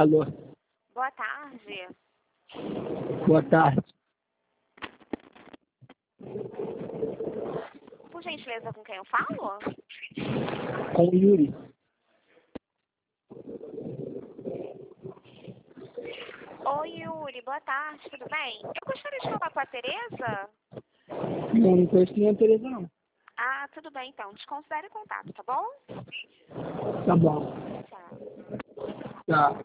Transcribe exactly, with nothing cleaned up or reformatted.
Alô. Boa tarde. Boa tarde. Por gentileza, com quem eu falo? Com o Yuri. Oi, Yuri. Boa tarde, tudo bem? Eu gostaria de falar com a Tereza. Não, não conheço nenhuma Tereza, não. Ah, tudo bem, então. Desconsidere o contato, tá bom? Tá bom. Tchau. Tá.